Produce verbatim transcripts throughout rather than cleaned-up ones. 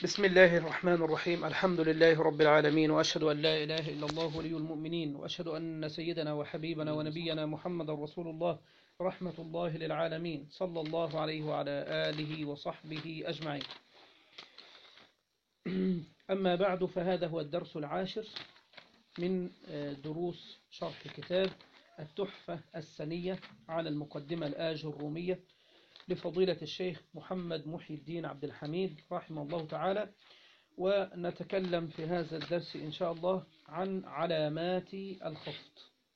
بسم الله الرحمن الرحيم. الحمد لله رب العالمين، وأشهد أن لا إله إلا الله ولي المؤمنين، وأشهد أن سيدنا وحبيبنا ونبينا محمد رسول الله رحمة الله للعالمين، صلى الله عليه وعلى آله وصحبه أجمعين. أما بعد، فهذا هو الدرس العاشر من دروس شرح كتاب التحفة السنية على المقدمة الآج الرومية لفضيلة الشيخ محمد محي الدين عبد الحميد رحمه الله تعالى. ونتكلم في هذا الدرس إن شاء الله عن علامات الخفض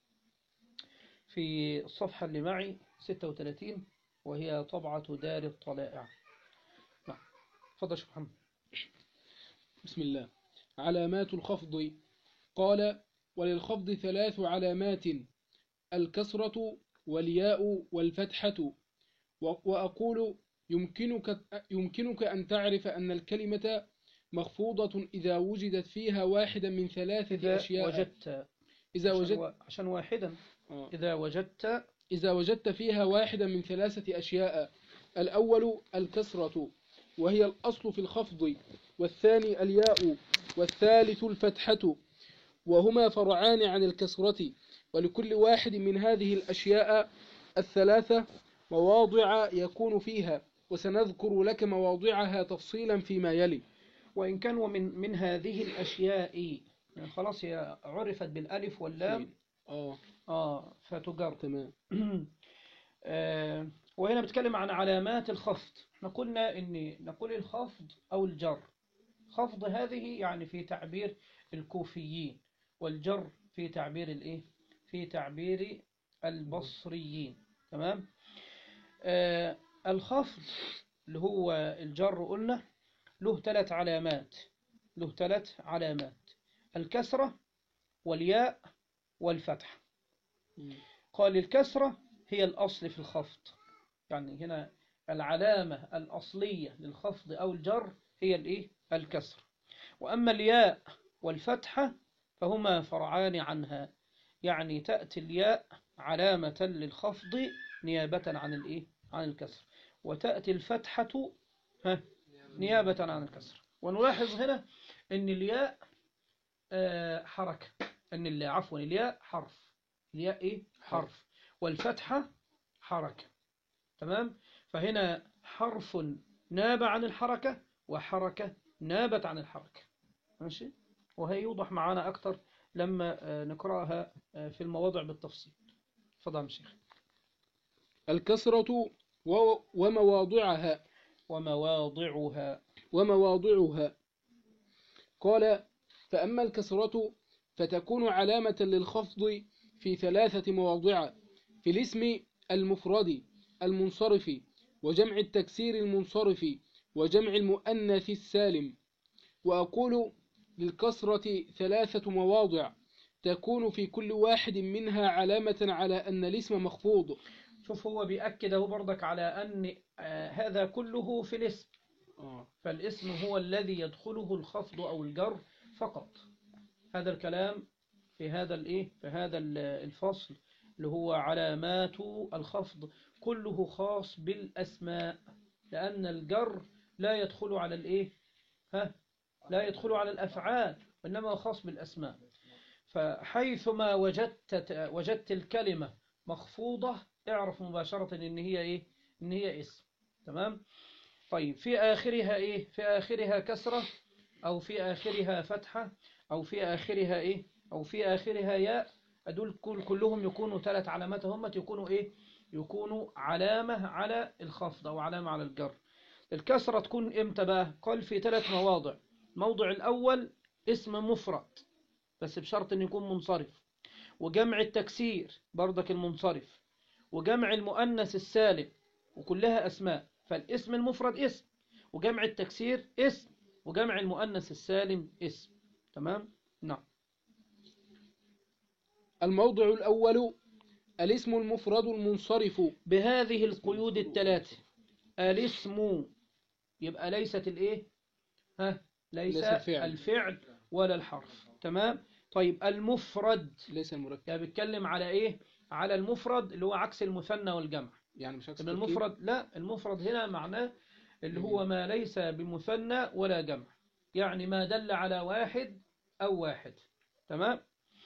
في الصفحة اللي معي ستة وثلاثين، وهي طبعة دار الطلائع. نعم، تفضل شيخ محمد. بسم الله. علامات الخفض. قال: وللخفض ثلاث علامات: الكسرة والياء والفتحة. وأقول يمكنك, يمكنك أن تعرف أن الكلمة مخفوضة إذا وجدت فيها واحدة من ثلاثة إذا أشياء. وجدت إذا عشان, وجدت و... عشان واحدا آه. إذا وجدت إذا وجدت فيها واحدة من ثلاثة أشياء: الأول الكسرة وهي الأصل في الخفض، والثاني الياء، والثالث الفتحة، وهما فرعان عن الكسرة. ولكل واحد من هذه الأشياء الثلاثة مواضع يكون فيها، وسنذكر لك مواضعها تفصيلا فيما يلي. وإن كان من, من هذه الأشياء، يعني خلاص هي عرفت بالألف واللام آه آه فتجر. تمام. آه وهنا بتكلم عن علامات الخفض. احنا قلنا إن نقول الخفض أو الجر. خفض هذه يعني في تعبير الكوفيين، والجر في تعبير الإيه؟ في تعبير البصريين. تمام. آه الخفض اللي هو الجر قلنا له ثلاث علامات له ثلاث علامات: الكسرة والياء والفتح. قال الكسرة هي الأصل في الخفض، يعني هنا العلامة الأصلية للخفض أو الجر هي الإيه؟ الكسر. وأما الياء والفتحة فهما فرعان عنها، يعني تأتي الياء علامة للخفض نيابة عن الإيه؟ عن الكسر، وتأتي الفتحة ها نيابة عن الكسر. ونلاحظ هنا أن الياء آه حركة، أن الياء عفوا الياء حرف، الياء إيه؟ حرف، والفتحة حركة. تمام. فهنا حرف ناب عن الحركة، وحركة نابت عن الحركة. ماشي. وهي يوضح معنا أكتر لما آه نقرأها آه في المواضع بالتفصيل. تفضل يا شيخ. الكسرة ومواضعها ومواضعها ومواضعها قال: فأما الكسرة فتكون علامة للخفض في ثلاثة مواضع: في الاسم المفرد المنصرف، وجمع التكسير المنصرف، وجمع المؤنث السالم. وأقول للكسرة ثلاثة مواضع تكون في كل واحد منها علامة على أن الاسم مخفوض. شوف، هو بيأكده برضك على أن آه هذا كله في الاسم. آه. فالاسم هو الذي يدخله الخفض أو الجر فقط. هذا الكلام في هذا الإيه؟ في هذا الفصل اللي هو علامات الخفض كله خاص بالأسماء، لأن الجر لا يدخل على الإيه؟ ها؟ لا يدخل على الأفعال، وإنما خاص بالأسماء. فحيثما وجدت وجدت الكلمة مخفوضة اعرف مباشرة إن هي إيه؟ إن هي اسم. تمام. طيب، في آخرها إيه؟ في آخرها كسرة، أو في آخرها فتحة، أو في آخرها إيه؟ أو في آخرها ياء. أدول كل كلهم يكونوا ثلاث علامات، هم يكونوا إيه؟ يكونوا علامة على الخفض أو علامة على الجر. الكسرة تكون إمتى بقى؟ قال في ثلاث مواضع. الموضع الأول اسم مفرد، بس بشرط أن يكون منصرف، وجمع التكسير برضك المنصرف، وجمع المؤنث السالم، وكلها أسماء. فالاسم المفرد اسم، وجمع التكسير اسم، وجمع المؤنث السالم اسم. تمام؟ نعم. الموضع الأول الاسم المفرد المنصرف بهذه القيود الثلاثة. الاسم يبقى ليست الايه؟ ها ليس الفعل. الفعل ولا الحرف. تمام. طيب، المفرد ليس المركب. يعني بيتكلم على ايه؟ على المفرد اللي هو عكس المثنى والجمع. يعني مش عكس المفرد، لا، المفرد هنا معناه اللي هو ما ليس بمثنى ولا جمع. يعني ما دل على واحد أو واحد. تمام.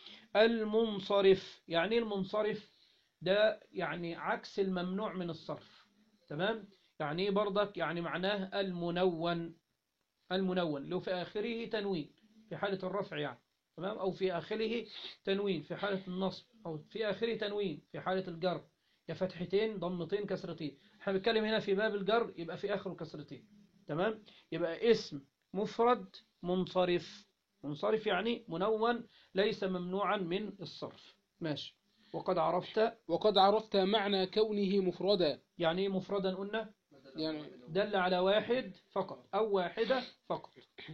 المنصرف، يعني المنصرف ده يعني عكس الممنوع من الصرف. تمام. يعني ايه برضك؟ يعني معناه المنون. المنون لو في آخره تنوين في حالة الرفع يعني. تمام. أو في آخره تنوين في حالة النصب، أو في آخره تنوين في حالة الجر، يا فتحتين ضمتين كسرتين. احنا بنتكلم هنا في باب الجر يبقى في آخره كسرتين. تمام. يبقى اسم مفرد منصرف. منصرف يعني منون ليس ممنوعا من الصرف. ماشي. وقد عرفت. وقد عرفت معنى كونه مفردا. يعني ايه مفردا؟ قلنا يعني دل على واحد فقط أو واحدة فقط.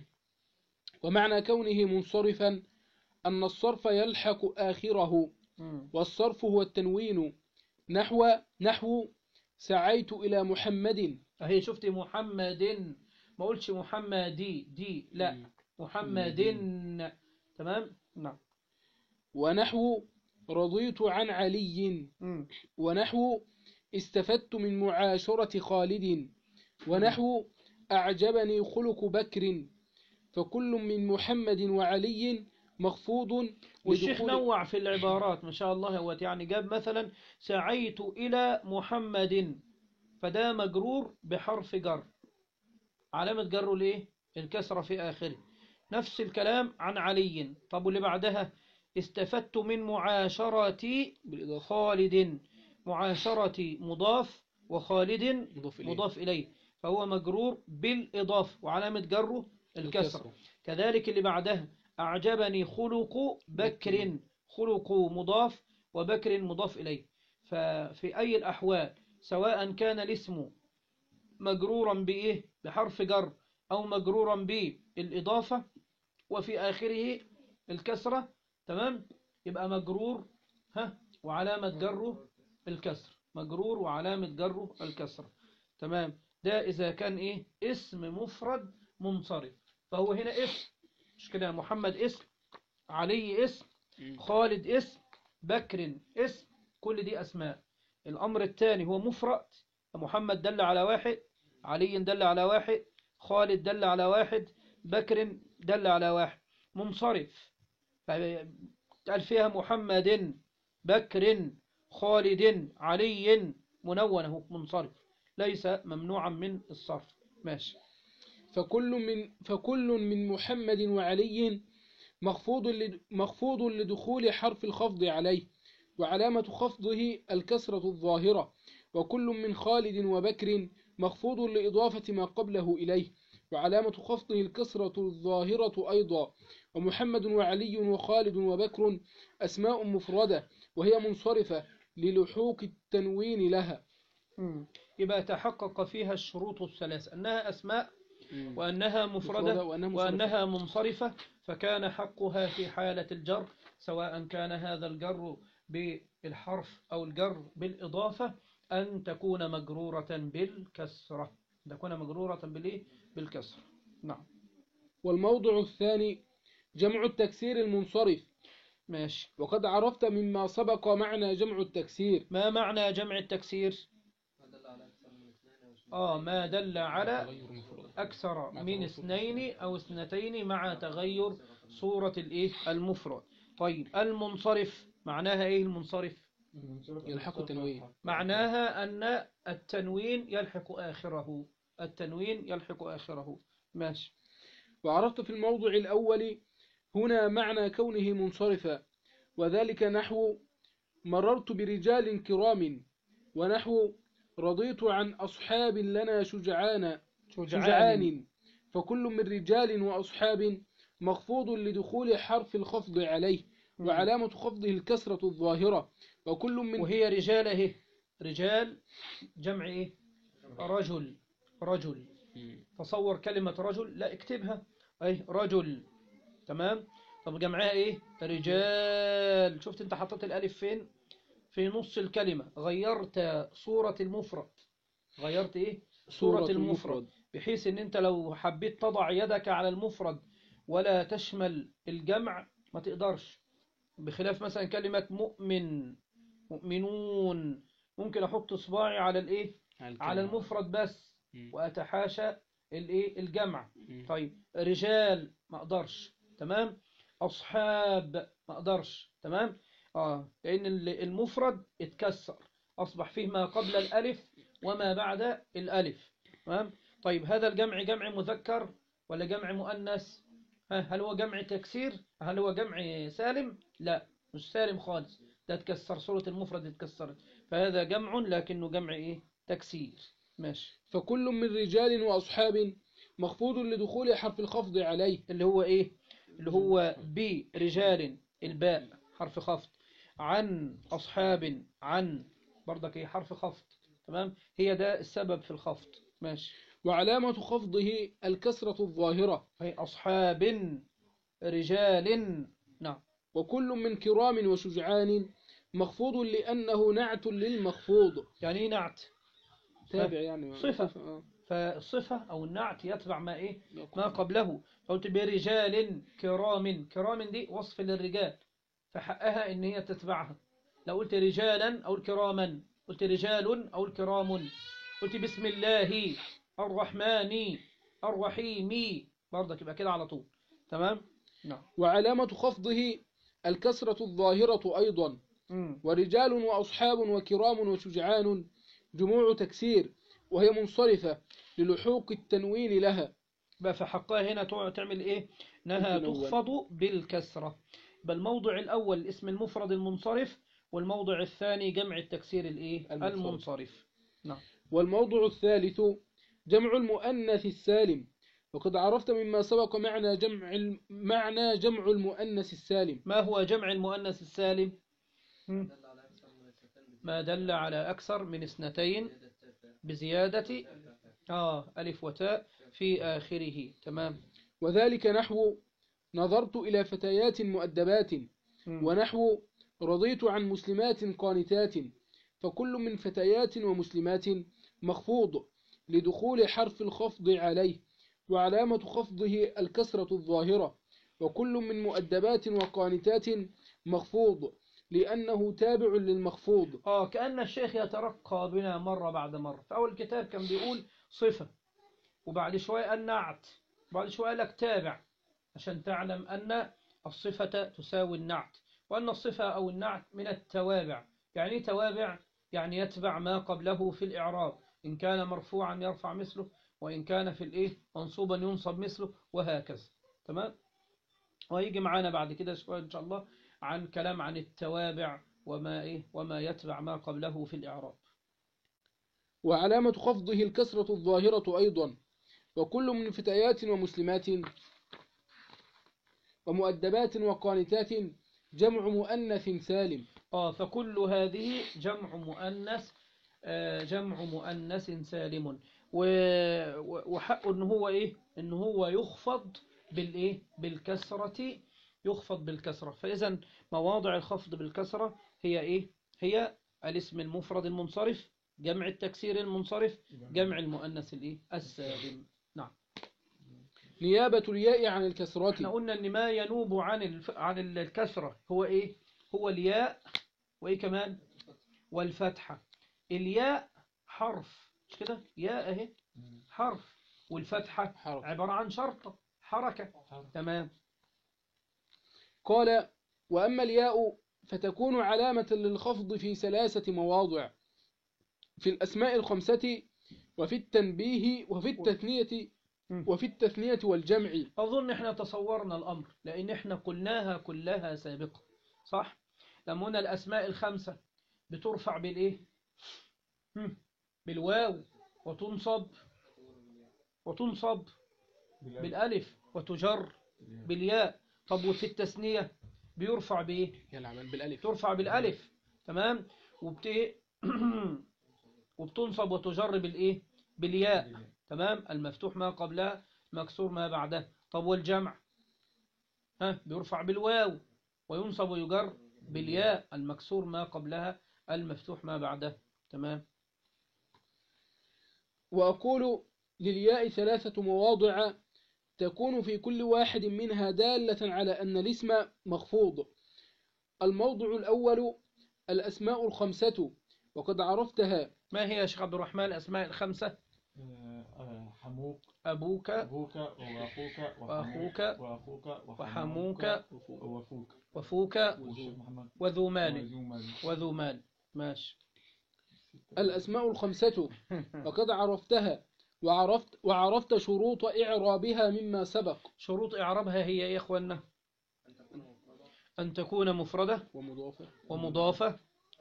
ومعنى كونه منصرفا أن الصرف يلحق آخره، مم. والصرف هو التنوين. نحو نحو سعيت إلى محمد. اهي شفتي محمد، ما قلتش محمدي دي، لا محمد. تمام. نعم. ونحو رضيت عن علي. مم. ونحو استفدت من معاشرة خالد. ونحو أعجبني خلق بكر. فكل من محمد وعلي مخفوض والشيخ لدخول. نوع في العبارات ما شاء الله. هو يعني جاب مثلا سعيت إلى محمد، فده مجرور بحرف جر، علامة جره ليه؟ الكسرة في آخره. نفس الكلام عن علي. طب واللي بعدها استفدت من معاشرة بالإضافة خالد. معاشرة مضاف وخالد مضاف إليه. مضاف إليه، فهو مجرور بالإضافة وعلامة جره الكسرة. الكسرة. كذلك اللي بعدها أعجبني خلق بكر. خلق مضاف وبكر مضاف إليه. ففي أي الأحوال سواء كان الاسم مجرورا بإيه؟ بحرف جر، أو مجرورا بالإضافة وفي آخره الكسرة. تمام. يبقى مجرور ها وعلامة جره الكسر. مجرور وعلامة جره الكسرة. تمام. ده إذا كان إيه؟ اسم مفرد منصرف. فهو هنا اسم، مش كده؟ محمد اسم، علي اسم، خالد اسم، بكر اسم، كل دي أسماء. الأمر الثاني هو مفرد. محمد دل على واحد، علي دل على واحد، خالد دل على واحد، بكر دل على واحد. منصرف قال فيها محمد، بكر، خالد، علي، منونه منصرف ليس ممنوعا من الصرف. ماشي. فكل من فكل من محمد وعلي مخفوض لد- مخفوض لدخول حرف الخفض عليه، وعلامة خفضه الكسرة الظاهرة. وكل من خالد وبكر مخفوض لإضافة ما قبله إليه، وعلامة خفضه الكسرة الظاهرة أيضا. ومحمد وعلي وخالد وبكر أسماء مفردة، وهي منصرفة للحوق التنوين لها. مم. يبقى تحقق فيها الشروط الثلاث، أنها أسماء، مم. وأنها مفردة مفردة، وأنها منصرفة. وأنها منصرفة. فكان حقها في حالة الجر، سواء كان هذا الجر بالحرف أو الجر بالإضافة، أن تكون مجرورة بالكسرة. تكون مجرورة بالإيه؟ بالكسرة. نعم. والموضع الثاني جمع التكسير المنصرف. ماشي. وقد عرفت مما سبق معنى جمع التكسير. ما معنى جمع التكسير؟ آه ما دل على أكثر من اثنين أو اثنتين مع تغير صورة الإيه؟ المفرد. طيب المنصرف معناها إيه؟ المنصرف يلحق التنوين. معناها أن التنوين يلحق آخره. التنوين يلحق آخره. ماشي. وعرفت في الموضع الأول هنا معنى كونه منصرفا، وذلك نحو مررت برجال كرام. ونحو رضيت عن أصحاب لنا شجعان شجعان. شجعان. فكل من رجال وأصحاب مخفوض لدخول حرف الخفض عليه، مم. وعلامة خفضه الكسرة الظاهرة. وكل من وهي رجال اهي. رجال جمع ايه؟ رجل. رجل. تصور كلمة رجل، لا اكتبها اي رجل. تمام. طب جمعها ايه؟ رجال. شفت انت حطيت الالف فين؟ في نص الكلمة. غيرت صورة المفرد. غيرت ايه؟ صورة, صورة المفرد. المفرد. بحيث ان انت لو حبيت تضع يدك على المفرد ولا تشمل الجمع ما تقدرش. بخلاف مثلا كلمة مؤمن، مؤمنون، ممكن احط صباعي على الايه؟ على المفرد بس، مم. واتحاشى الايه الجمع. مم. طيب رجال ما اقدرش، تمام. اصحاب ما اقدرش، تمام. اه لان ال- المفرد اتكسر، اصبح فيه ما قبل الالف وما بعد الالف، تمام. طيب هذا الجمع جمع مذكر ولا جمع مؤنث؟ ها، هل هو جمع تكسير؟ هل هو جمع سالم؟ لا مش سالم خالص، ده اتكسر، صورة المفرد اتكسرت، فهذا جمع لكنه جمع ايه تكسير. ماشي. فكل من رجال وأصحاب مخفوض لدخول حرف الخفض عليه. اللي هو ايه؟ اللي هو برجال، الباء حرف خفض، عن أصحاب، عن برضك ايه حرف خفض، تمام. هي ده السبب في الخفض. ماشي. وعلامة خفضه الكسرة الظاهرة. هي أصحاب، رجال. نعم. وكل من كرام وشجعان مخفوض لأنه نعت للمخفوض. يعني ايه نعت؟ تابع يعني صفة. آه. فالصفة أو النعت يتبع ما إيه يقول. ما قبله. قلت برجال كرام، كرام دي وصف للرجال، فحقها إن هي تتبعها. لو قلت رجالا أو الكراما، قلت رجال أو الكرام، قلت بسم الله الرحمن الرحيم، برضك يبقى كده على طول، تمام. نعم. وعلامة خفضه الكسرة الظاهرة أيضا. مم. ورجال وأصحاب وكرام وشجعان جموع تكسير، وهي منصرفة للحوق التنوين لها. بقى في حقها هنا تع- تعمل إيه؟ إنها تنون. تخفض بالكسرة. بل الموضع الأول الاسم المفرد المنصرف، والموضع الثاني جمع التكسير الإيه المنصرف. المنصرف. نعم. والموضع الثالث جمع المؤنث السالم. وقد عرفت مما سبق معنى جمع الم- معنى جمع المؤنث السالم. ما هو جمع المؤنث السالم؟ هم؟ ما دل على أكثر من اثنتين بزيادة آه ألف وتاء في آخره، تمام. وذلك نحو نظرت إلى فتيات مؤدبات، هم. ونحو رضيت عن مسلمات قانتات. فكل من فتيات ومسلمات مخفوض لدخول حرف الخفض عليه، وعلامة خفضه الكسرة الظاهرة. وكل من مؤدبات وقانتات مخفوض لأنه تابع للمخفوض. آه كأن الشيخ يترقى بنا مرة بعد مرة. في أول كتاب كان بيقول صفة، وبعد شوية النعت، وبعد شوية لك تابع، عشان تعلم أن الصفة تساوي النعت، وأن الصفة أو النعت من التوابع. يعني إيه توابع؟ يعني يتبع ما قبله في الإعراب، إن كان مرفوعا يرفع مثله، وإن كان في الإيه منصوبا ينصب مثله، وهكذا، تمام. ويجي معانا بعد كده شوية إن شاء الله عن كلام عن التوابع وما إيه وما يتبع ما قبله في الإعراب. وعلامة خفضه الكسرة الظاهرة أيضا. وكل من فتيات ومسلمات ومؤدبات وقانتات جمع مؤنث سالم. آه فكل هذه جمع مؤنث، آه جمع مؤنث سالم، و- و- وحقه إن هو إيه إن هو يخفض بالإيه بالكسرة، يخفض بالكسرة. فإذا مواضع الخفض بالكسرة هي إيه؟ هي الاسم المفرد المنصرف، جمع التكسير المنصرف، جمع المؤنث الإيه السالم. نعم. نيابة الياء عن احنا الكسرة. قلنا ان ما ينوب عن الف... عن الكسرة هو ايه؟ هو الياء، وايه كمان؟ والفتحة. الياء حرف، مش كده؟ ياء اهي حرف، والفتحة حرف. عبارة عن شرطة، حركة، تمام. قال: وأما الياء فتكون علامة للخفض في ثلاثة مواضع: في الأسماء الخمسة، وفي التنبيه، وفي التثنية مم. وفي التثنية والجمع. أظن إحنا تصورنا الأمر، لأن إحنا قلناها كلها سابقا، صح؟ لما قلنا الأسماء الخمسة بترفع بالإيه؟ مم. بالواو، وتنصب وتنصب بالألف، وتجر بالياء. طب وفي التثنية بيرفع بإيه؟ يلعب بالألف. ترفع بالألف، تمام. وبت وبتنصب وتجر بالإيه؟ بالياء، تمام. المفتوح ما قبلها، مكسور ما بعده. طب والجمع؟ ها بيرفع بالواو، وينصب ويجر بالياء، المكسور ما قبلها، المفتوح ما بعده، تمام. وأقول للياء ثلاثة مواضع تكون في كل واحد منها دالة على أن الاسم مخفوض. الموضع الأول الأسماء الخمسة، وقد عرفتها. ما هي يا شيخ عبد الرحمن الأسماء الخمسة؟ آه، آه، حموك أبوك أبوك وأخوك وأخوك وأخوك وحموك وفوك وفوك والشيخ محمد وذو مال وذو مال. وذو مال. ماشي. الأسماء الخمسة وقد عرفتها وعرفت وعرفت شروط إعرابها مما سبق. شروط إعرابها هي إيه يا إخوانا؟ أن تكون مفردة ومضافة ومضافة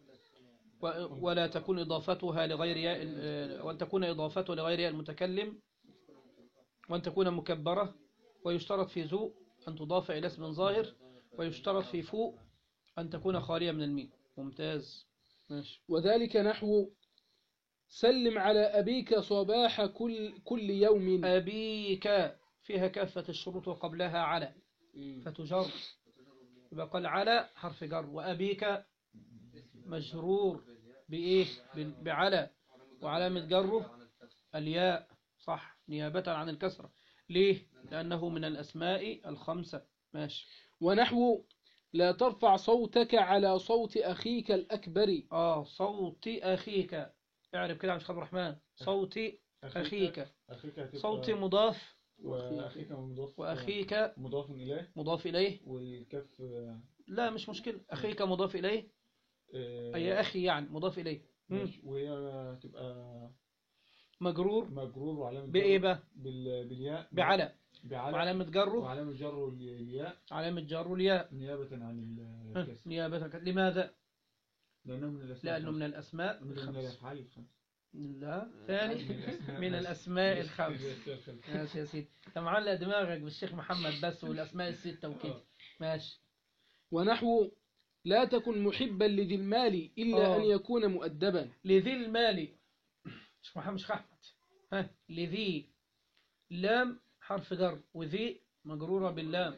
و- ولا تكون إضافتها لغير ياء ال- وأن تكون إضافتها لغير ياء المتكلم، وأن تكون مكبرة، ويشترط في ذو أن تضاف إلى اسم ظاهر، ويشترط في فوق أن تكون خالية من الميم. ممتاز. ماشي. وذلك نحو سلم على أبيك صباح كل, كل يوم. أبيك فيها كافة الشروط وقبلها على فتجر، يبقى قال على حرف جر، وأبيك مجرور بإيه؟ بال- بعلى، وعلامة جره الياء، صح، نيابة عن الكسرة. ليه؟ لأنه من الأسماء الخمسة. ماشي. ونحو لا ترفع صوتك على صوت أخيك الأكبر. آه صوت أخيك، اعرف كده يا عبد الرحمن. صوت أخيك، أخيك هتبقى صوت مضاف، وأخيك مضاف وأخيك مضاف إليه مضاف إليه. والكف لا مش مشكلة، أخيك مضاف إليه، آه، أي أخي يعني مضاف إليه. مم. ماشي. وهي هتبقى مجرور مجرور وعلامة بإيه جر بقى؟ بال... بالياء بعلى، بعلى وعلامة جره وعلامة جره الياء علامة جره الياء نيابة عن ها، الكسر، نيابة. لماذا؟ لأنه من الأسماء لأنه من الخمسة. الأسماء من الخمس. الأفعال الخمسة. لا ثاني الأسماء من بس. الأسماء بس. الخمس. بس. ماشي يا سيدي، أنت معلق دماغك بالشيخ محمد بس والأسماء الستة وكده. ماشي. ونحو لا تكن محبا لذي المال إلا آه. أن يكون مؤدبا. لذي المال، شيخ محمد شيخ أحمد، ها لذي، لام حرف جر، وذي مجرورة باللام،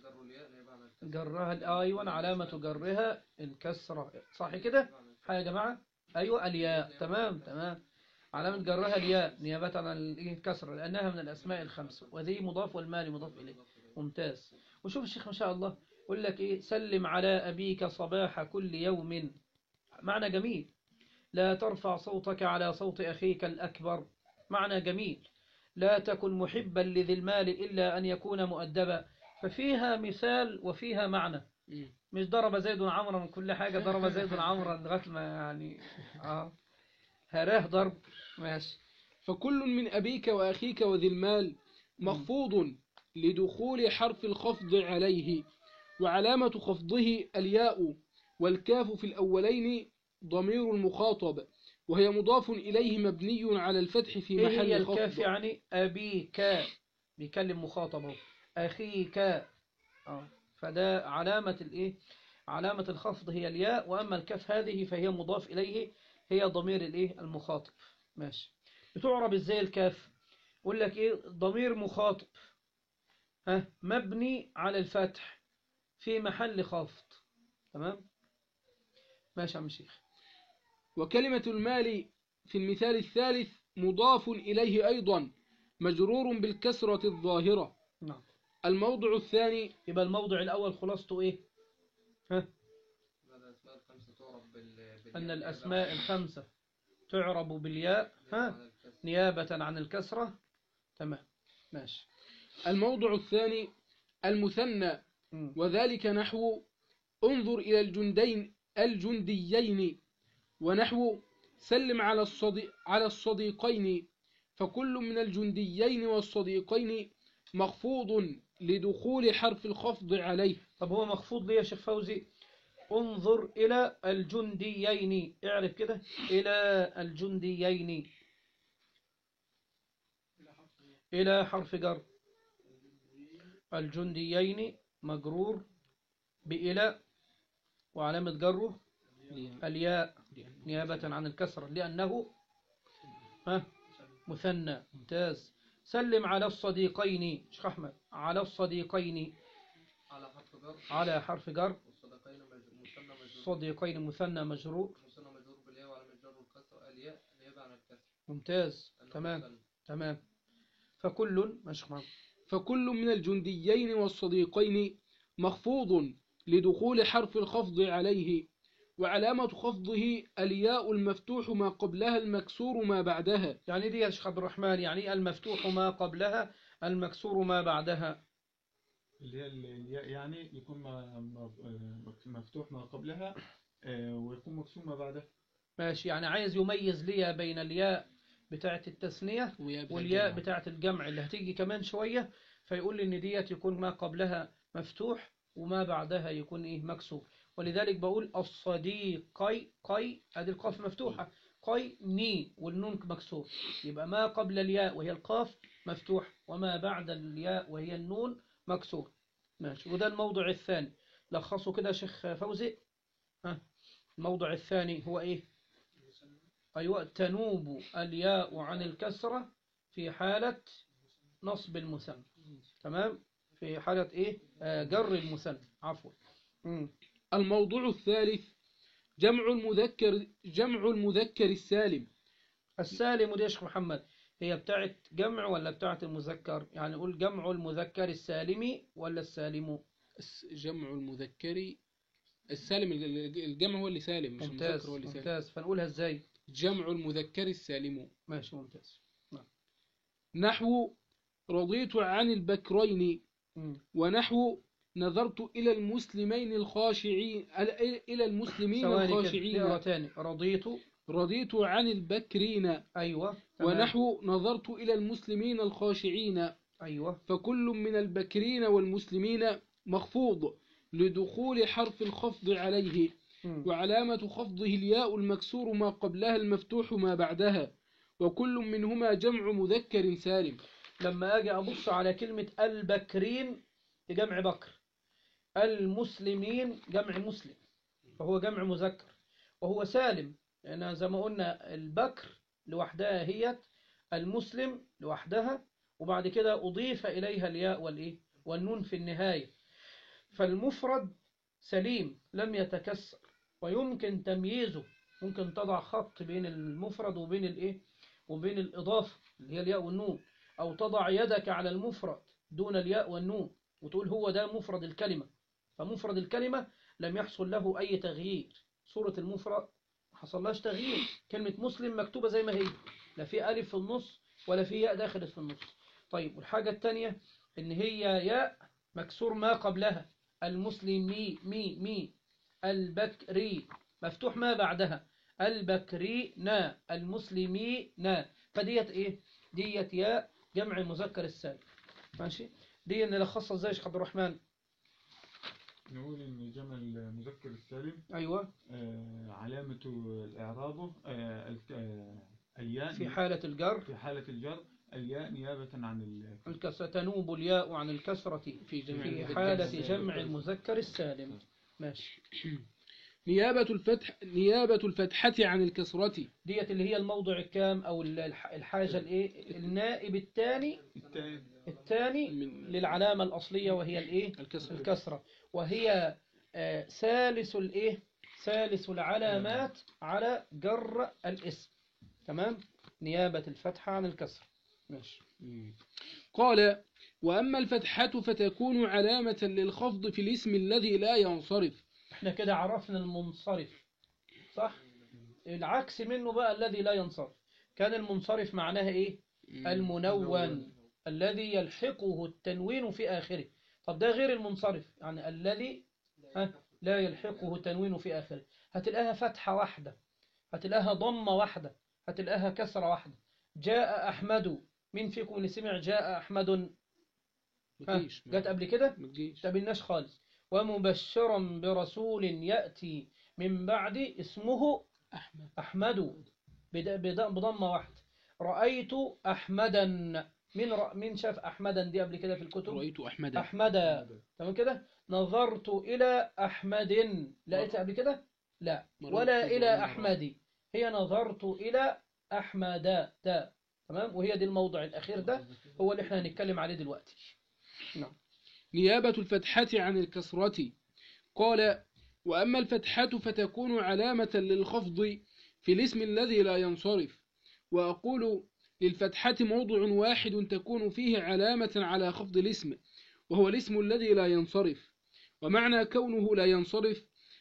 جرها أيوة، علامة جرها الكسرة، صح كده يا جماعة؟ أيوة الياء، تمام تمام، علامة جرها الياء نيابة عن الكسرة لأنها من الأسماء الخمسة، وذي مضاف والمال مضاف إليه. ممتاز. وشوف الشيخ ما شاء الله يقول لك إيه؟ سلم على أبيك صباح كل يوم، معنى جميل. لا ترفع صوتك على صوت أخيك الأكبر، معنى جميل. لا تكن محبا لذي المال إلا أن يكون مؤدبا، ففيها مثال وفيها معنى. مش ضرب زيد عمرا من كل حاجة، ضرب زيد عمرا لغاية ما يعني آه هراه ضرب. ماشي. فكل من أبيك وأخيك وذي المال مخفوض لدخول حرف الخفض عليه، وعلامة خفضه الياء، والكاف في الأولين ضمير المخاطب، وهي مضاف إليه مبني على الفتح في إيه محل هي خفض. الكاف يعني؟ أبيك بيكلم مخاطبه، أخيك آه. فده علامة الإيه؟ علامة الخفض هي الياء، وأما الكاف هذه فهي مضاف إليه، هي ضمير الإيه؟ المخاطب. ماشي. بتعرب إزاي الكاف؟ يقول لك إيه؟ ضمير مخاطب، ها، مبني على الفتح في محل خفض. تمام. ماشي يا عم الشيخ. وكلمة المال في المثال الثالث مضاف إليه أيضا مجرور بالكسرة الظاهرة. نعم. الموضع الثاني، يبقى الموضع الأول خلاصته إيه؟ ها؟ أن الأسماء الخمسة تعرب بالياء، ها، نيابة عن الكسرة. تمام. ماشي. الموضع الثاني المثنى، مم. وذلك نحو انظر إلى الجندين الجنديين، ونحو سلم على الصديق على الصديقين، فكل من الجنديين والصديقين مخفوض لدخول حرف الخفض عليه. طب هو مخفوض ليه يا شيخ فوزي؟ انظر إلى الجنديين، اعرف كده، إلى الجنديين، إلى حرف جر، الجنديين مجرور بإلى، وعلامة جره الياء نيابة عن الكسرة لأنه ها مثنى. ممتاز. سلم على الصديقين، شيخ أحمد، على الصديقين، على حرف جر على حرف جر، والصديقين مثنى مجرور الصديقين مثنى مجرور، مثنى مجرور بالياء وعلى الجر والكسر الياء نيابة عن الكسر. ممتاز. لأنه تمام مثنى. تمام. فكل ماشي محمد. فكل من الجنديين والصديقين مخفوض لدخول حرف الخفض عليه، وعلامة خفضه الياء المفتوح ما قبلها المكسور ما بعدها. يعني دي يا شيخ عبد الرحمن، يعني المفتوح ما قبلها المكسور ما بعدها. اللي هي الياء يعني يكون ما- ما- مفتوح ما قبلها آه، ويكون مكسور ما بعدها. ماشي، يعني عايز يميز لي بين الياء بتاعة التثنية والياء بتاعة الجمع اللي هتيجي كمان شوية، فيقول لي ان ديت يكون ما قبلها مفتوح وما بعدها يكون ايه مكسور. ولذلك بقول الصديقي قي، ادي القاف مفتوحة، قي ني والنون مكسور، يبقى ما قبل الياء وهي القاف مفتوح وما بعد الياء وهي النون مكسور. ماشي، وده الموضع الثاني. لخصوا كده يا شيخ فوزي. ها، الموضع الثاني هو ايه؟ أيوة، تنوب الياء عن الكسرة في حالة نصب المثنى. تمام، في حالة إيه؟ آه جر المثنى، عفوا. مم. الموضوع الثالث جمع المذكر جمع المذكر السالم. السالم دي يا شيخ محمد هي بتاعت جمع ولا بتاعت المذكر؟ يعني نقول جمع المذكر السالم ولا السالم؟ الس- جمع المذكر السالم. الجمع هو اللي سالم مش ممتاز المذكر هو اللي سالم. ممتاز، فنقولها إزاي؟ جمع المذكر السالم. ماشي ممتاز. نحو رضيت عن البكرين، مم. ونحو نظرت إلى المسلمين الخاشعين إلى المسلمين ثواني كده، الخاشعين. نقرأ تاني. رضيت. رضيت عن البكرين. أيوة تمام. ونحو نظرت إلى المسلمين الخاشعين. أيوة. فكل من البكرين والمسلمين مخفوض لدخول حرف الخفض عليه. مم. وعلامة خفضه الياء المكسور ما قبلها المفتوح ما بعدها. وكل منهما جمع مذكر سالم. لما أجي أبص على كلمة البكرين جمع بكر، المسلمين جمع مسلم، فهو جمع مذكر وهو سالم، لأن زي ما قلنا البكر لوحدها هي، المسلم لوحدها، وبعد كده أضيف إليها الياء والإيه والنون في النهاية، فالمفرد سليم لم يتكسر ويمكن تمييزه. ممكن تضع خط بين المفرد وبين الإيه وبين الإضافة اللي هي الياء والنون، أو تضع يدك على المفرد دون الياء والنون وتقول هو ده مفرد الكلمة. فمفرد الكلمة لم يحصل له أي تغيير، صورة المفرد ما حصلهاش تغيير، كلمة مسلم مكتوبة زي ما هي، لا في ألف في النص ولا في ياء داخلت في النص. طيب، والحاجة التانية إن هي ياء مكسور ما قبلها، المسلمي مي مي، البكري مفتوح ما بعدها، البكري نا، المسلمي نا، فديت إيه؟ ديت ياء جمع المذكر السالم. ماشي، دي نلخصها ازاي يا شيخ عبد الرحمن؟ نقول إن جمع المذكر السالم أيوة آه، علامة الإعراب آه، الك- آه، الياء في حالة الجر في حالة الجر الياء نيابة عن ال- الكسرة، تنوب الياء عن الكسرة في جمع في المذكر حالة السالم. جمع المذكر السالم. ماشي، نيابة الفتح نيابة الفتحة عن الكسرة. ديت اللي هي الموضع الكام أو الح- الحاجة الإيه النائب الثاني التاء الثاني من- للعلامة الأصلية وهي الإيه الكسرة. الكسرة، وهي آه، ثالث الإيه ثالث العلامات على جر الاسم. تمام، نيابة الفتحة عن الكسر. ماشي. قال وأما الفتحة فتكون علامة للخفض في الاسم الذي لا ينصرف. احنا كده عرفنا المنصرف، صح؟ العكس منه بقى الذي لا ينصرف. كان المنصرف معناها ايه؟ المنون الذي يلحقه التنوين في آخره. طب ده غير المنصرف، يعني الذي ها لا يلحقه التنوين في آخره، هتلاقيها فتحة واحدة، هتلاقيها ضمة واحدة، هتلاقيها كسرة واحدة. جاء أحمد، مين فيكم اللي سمع جاء أحمد؟ ها، مجيش جت قبل كده؟ مجيش. تبناش خالص. ومبشرا برسول يأتي من بعد اسمه أحمد. أحمد، بد- بد- بضمة واحدة. رأيت أحمدا، من رأ... من شاف أحمدا دي قبل كده في الكتب؟ رأيت أحمد. أحمدا، تمام كده. نظرت إلى أحمد، لقيتها قبل كده؟ لا، ولا إلى أحمد، هي نظرت إلى أحمد دا. تمام، وهي دي الموضع الأخير ده هو اللي احنا هنتكلم عليه دلوقتي. نعم. نيابة الفتحة عن الكسرة. قال وأما الفتحة فتكون علامة للخفض في الاسم الذي لا ينصرف. وأقول للفتحة موضع واحد تكون فيه علامة على خفض الاسم، وهو الاسم الذي لا ينصرف. ومعنى كونه لا ينصرف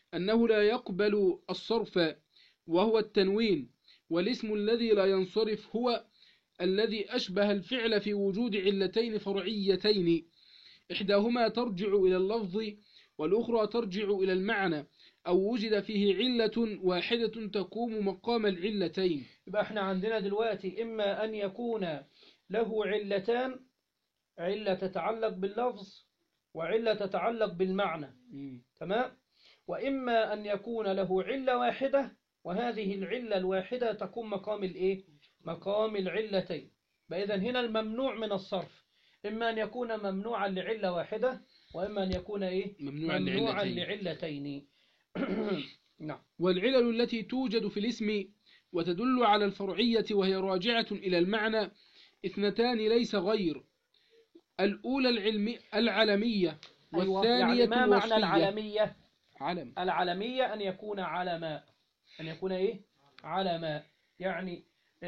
أنه لا يقبل الصرف وهو التنوين، والاسم الذي لا ينصرف هو الذي أشبه الفعل في وجود علتين فرعيتين، إحداهما ترجع إلى اللفظ والأخرى ترجع إلى المعنى، أو وجد فيه علة واحدة تقوم مقام العلتين. يبقى احنا عندنا دلوقتي إما أن يكون له علتان، علة تتعلق باللفظ وعلة تتعلق بالمعنى، مم. تمام؟ وإما أن يكون له علة واحدة، وهذه العلة الواحدة تقوم مقام الإيه؟ مقام العلتين. فإذا هنا الممنوع من الصرف إما أن يكون ممنوعا لعلة واحدة، وإما أن يكون إيه؟ ممنوعا ممنوعا لعلتين. لعلتين. نعم. والعلل التي توجد في الاسم وتدل على الفرعية وهي راجعة إلى المعنى اثنتان ليس غير: الأولى العلم العلمية، أيوة. والثانية يعني ما معنى الوصفية. العلمية؟ علم. العلمية أن يكون علما، أن يكون إيه؟ علما، يعني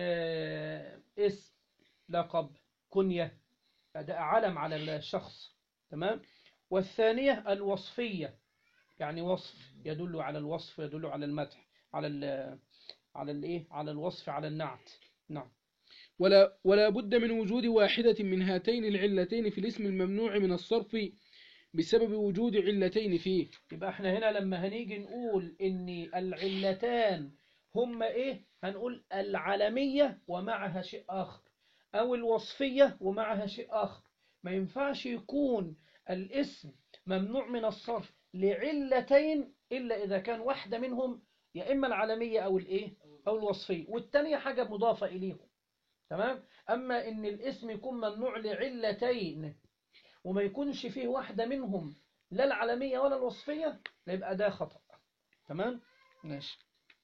آه اسم، لقب، كنية، ده علم على الشخص، تمام؟ والثانية الوصفية، يعني وصف يدل على الوصف، يدل على المدح، على ال على الايه على الوصف، على النعت. نعم. ولا ولا بد من وجود واحدة من هاتين العلتين في الاسم الممنوع من الصرف بسبب وجود علتين فيه. يبقى احنا هنا لما هنيجي نقول ان العلتان هم ايه، هنقول العلمية ومعها شيء آخر، او الوصفية ومعها شيء آخر. ما ينفعش يكون الاسم ممنوع من الصرف لعلتين إلا إذا كان واحدة منهم يا إما العلمية أو الإيه أو الوصفية، والتانية حاجة مضافة إليهم، تمام؟ أما إن الاسم يكون ممنوع لعلتين وما يكونش فيه واحدة منهم لا العلمية ولا الوصفية، يبقى ده خطأ، تمام؟ ماشي.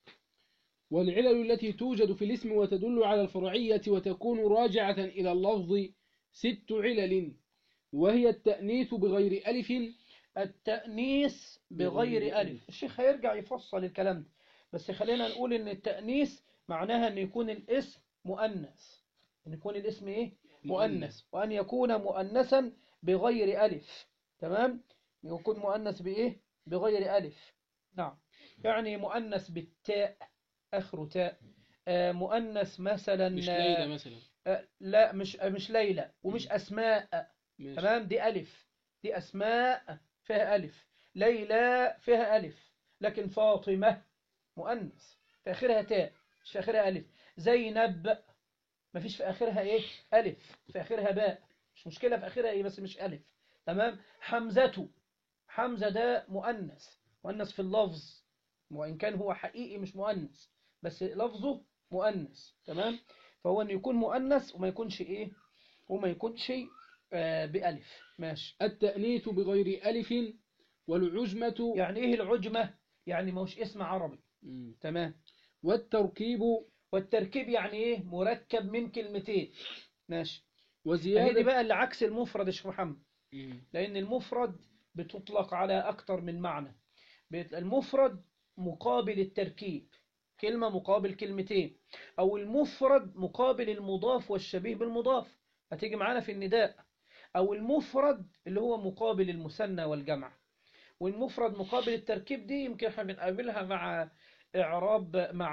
والعلل التي توجد في الاسم وتدل على الفرعية وتكون راجعة إلى اللفظ ست علل، وهي التأنيث بغير ألف. التأنيث بغير ألف، الشيخ هيرجع يفصل الكلام ده، بس خلينا نقول إن التأنيث معناها أن يكون الاسم مؤنث، أن يكون الاسم إيه؟ مؤنث، وأن يكون مؤنثا بغير ألف، تمام؟ يكون مؤنث بإيه؟ بغير ألف. نعم. يعني مؤنث بالتاء، آخر تاء، آه مؤنث مثلا مش ليلى مثلا. آه لا، مش مش ليلى ومش أسماء، ماشي. تمام؟ دي ألف، دي أسماء فيها ألف، ليلى فيها ألف، لكن فاطمة مؤنث في آخرها تاء مش في آخرها ألف. زينب ما فيش في آخرها إيه؟ ألف، في آخرها باء، مش مشكلة في آخرها إيه بس مش ألف، تمام؟ حمزة، حمزة ده مؤنث، مؤنث في اللفظ، وإن كان هو حقيقي مش مؤنث بس لفظه مؤنث، تمام؟ فهو أن يكون مؤنث وما يكونش إيه؟ وما يكونش آه بألف. ماشي. التأنيث بغير ألف والعجمة. يعني إيه العجمة؟ يعني موش اسم عربي. مم. تمام. والتركيب. والتركيب يعني إيه؟ مركب من كلمتين. ماشي. وزيادة. هي دي بقى اللي عكس المفرد يا شيخ محمد. مم. لأن المفرد بتطلق على أكتر من معنى. المفرد مقابل التركيب، كلمة مقابل كلمتين، أو المفرد مقابل المضاف والشبيه بالمضاف، هتيجي معانا في النداء، أو المفرد اللي هو مقابل المثنى والجمع. والمفرد مقابل التركيب دي يمكن احنا بنقابلها مع إعراب، مع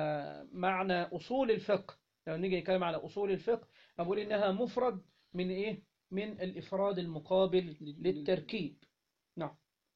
معنى أصول الفقه. لو نيجي نتكلم على أصول الفقه أقول إنها مفرد من إيه؟ من الإفراد المقابل للتركيب. نعم.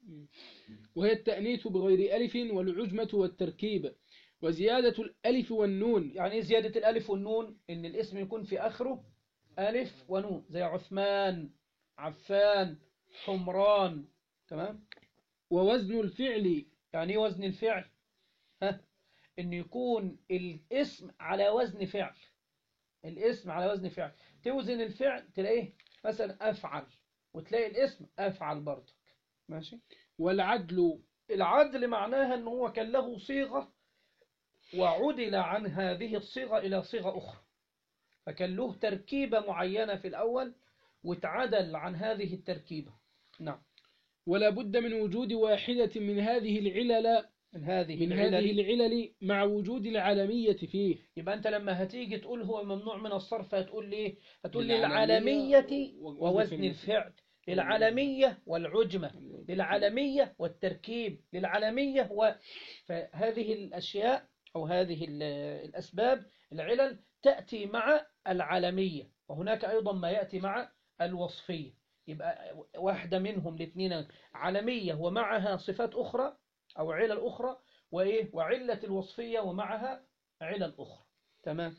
وهي التأنيث بغير ألف والعجمة والتركيب وزيادة الألف والنون. يعني إيه زيادة الألف والنون؟ إن الاسم يكون في آخره ألف ونون، زي عثمان، عفان، حمران، تمام؟ ووزن الفعل. يعني إيه وزن الفعل؟ ها؟ إن يكون الاسم على وزن فعل، الاسم على وزن فعل، توزن الفعل تلاقيه مثلا أفعل، وتلاقي الاسم أفعل برضك. ماشي. والعدل. العدل معناها أنه هو كان له صيغة وعدل عن هذه الصيغة إلى صيغة أخرى، فكان له تركيبة معينة في الأول وتعدل عن هذه التركيبة. نعم. ولا بد من وجود واحدة من هذه العلل من هذه من العلل. هذه العلل مع وجود العالمية فيه. يبقى أنت لما هتيجي تقول هو ممنوع من الصرف هتقول ليه؟ هتقول لي العالمية العالمية ووزن الفعل، للعالمية والعجمة، للعالمية والتركيب، للعالمية و... فهذه الأشياء أو هذه ال- الأسباب العلل تأتي مع العالمية، وهناك أيضا ما يأتي مع الوصفية. يبقى واحدة منهم الاثنين عالمية ومعها صفات أخرى أو علل أخرى، وإيه وعلة الوصفية ومعها علل أخرى. تمام.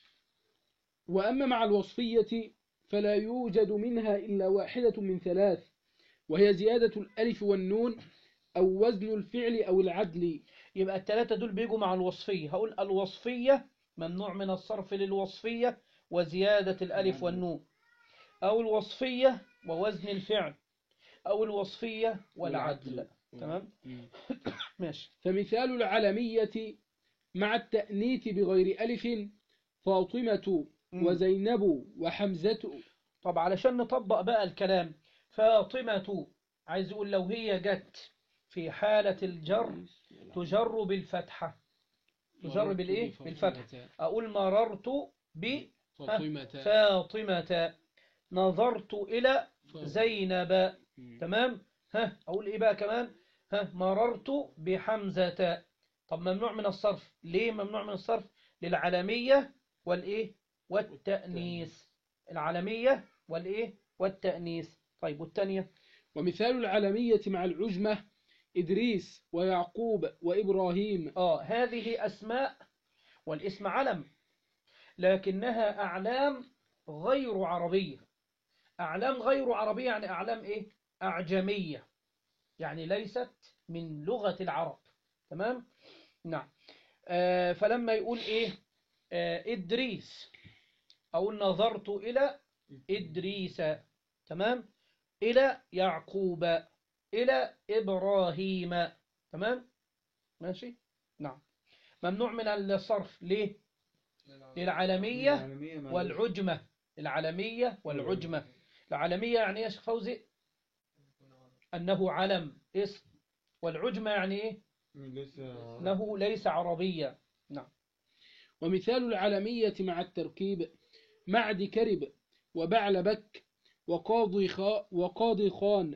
وأما مع الوصفية فلا يوجد منها إلا واحدة من ثلاث، وهي زيادة الألف والنون أو وزن الفعل أو العدل. يبقى الثلاثة دول بيجوا مع الوصفية. هقول الوصفية ممنوع من الصرف للوصفية وزيادة الألف والنون، أو الوصفية ووزن الفعل، أو الوصفية والعدل. تمام. ماشي. فمثال العلمية مع التأنيث بغير ألف فاطمة مم. وزينب وحمزة. طب علشان نطبق بقى الكلام، فاطمة عايز يقول لو هي جت في حالة الجر تجر بالفتحة، تجر بالإيه؟ بالفتحة. أقول مررت فاطمة بفاطمة، نظرت إلى زينب. تمام. ها أقول إيه بقى كمان؟ ها مررت بحمزة. طب ممنوع من الصرف ليه؟ ممنوع من الصرف للعالمية والإيه والتأنيث، العالمية والإيه والتأنيث. طيب والتانية؟ ومثال العلمية مع العجمة إدريس ويعقوب وإبراهيم. آه هذه أسماء والاسم علم، لكنها أعلام غير عربية. أعلام غير عربية يعني أعلام إيه؟ أعجمية، يعني ليست من لغة العرب. تمام؟ نعم. آه فلما يقول إيه؟ آه إدريس، أو نظرت إلى إدريس. تمام. إلى يعقوب، إلى إبراهيم. تمام. ماشي. نعم. ممنوع من الصرف ليه؟ للعالمية العالمية مع والعجمة. العالمية والعجمة. العالمية يعني إيه يا شيخ فوزي؟ أنه علم اسم، والعجمة يعني إيه؟ ليس أنه ليس عربية. نعم. ومثال العلمية مع التركيب معد كرب وبعلبك وقاضي خا وقاضي خان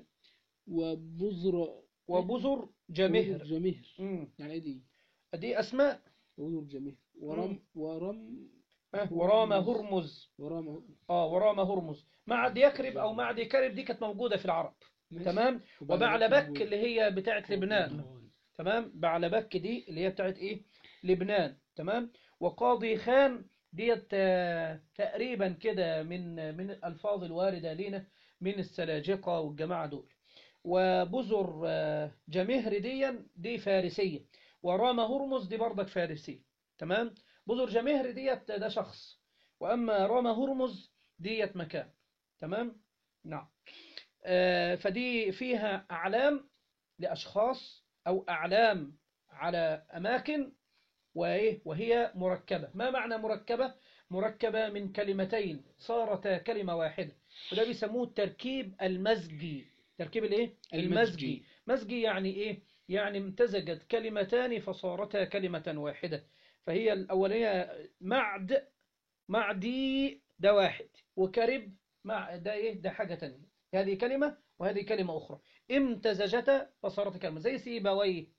وبزر وبزر جمهر. جمهر. مم. يعني إيه دي؟ دي أسماء. بزر جمهر ورم ورم آه، ورام هرمز. ورم اه ورام هرمز. معد يكرب أو معد كرب دي كانت موجودة في العرب. تمام. وبعلبك اللي هي بتاعت لبنان. تمام. بعلبك دي اللي هي بتاعت إيه؟ لبنان. تمام. وقاضي خان ديت آه، تقريبا كده من من الألفاظ الواردة لنا من السلاجقة والجماعة دول. وبزر آه، جمهر دي دي فارسية، ورام هرمز دي برضك فارسية. تمام. بزر جمهر ديت ده شخص، وأما رام هرمز ديت مكان. تمام. نعم. آه، فدي فيها أعلام لأشخاص أو أعلام على أماكن، وإيه وهي مركبة. ما معنى مركبة؟ مركبة من كلمتين صارتا كلمة واحدة، وده بيسموه التركيب المزجي. تركيب الايه؟ المزجي. مزجي يعني ايه؟ يعني امتزجت كلمتان فصارتا كلمة واحدة. فهي الأولية معد، معدي ده واحد، وكرب مع ده ايه؟ ده حاجة تانية. هذه كلمة وهذه كلمة أخرى امتزجتا فصارت كلمة. زي سيبويه،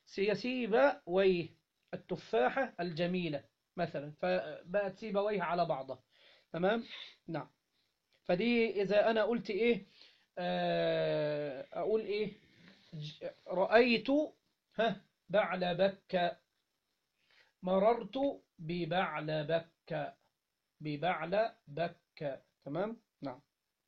سيسيبويه التفاحة الجميلة مثلا، فبقت سيبويه على بعضها. تمام. نعم. فدي إذا أنا قلت إيه آه، أقول إيه ج- رأيت ها بعلبك، مررت ببعلبك، ببعلبك. تمام. نعم.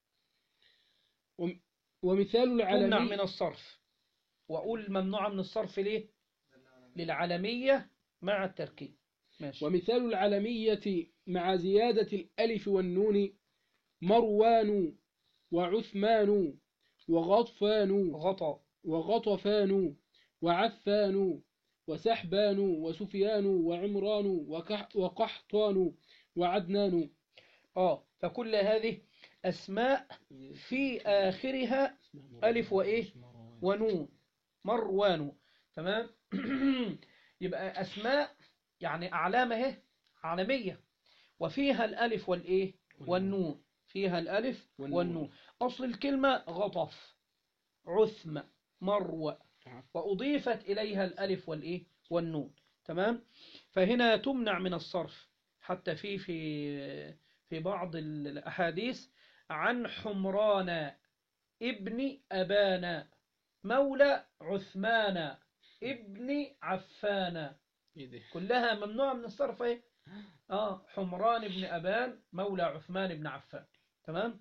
وم- ومثال تمنع من العلمي الصرف، وأقول ممنوع من الصرف ليه؟ للعالمية مع التركيب. ماشي. ومثال العلمية مع زيادة الألف والنون مروان وعثمان وغطفان غطى. وغطفان وعفان وسحبان وسفيان وعمران وكح وقحطان وعدنان. آه فكل هذه أسماء في آخرها ألف وإيه ونون. مروان. تمام. يبقى أسماء يعني أعلام اهي عالمية، وفيها الألف والإيه والنون، فيها الألف والنون. والنون. أصل الكلمة غطف، عثم، مروى، وأضيفت إليها الألف والإيه والنون. تمام. فهنا تمنع من الصرف، حتى في في في بعض الأحاديث عن حمران ابن أبان مولى عثمان ابن عفان، إيه ده؟ كلها ممنوعة من الصرف. ايه اه حمران ابن أبان مولى عثمان ابن عفان. تمام.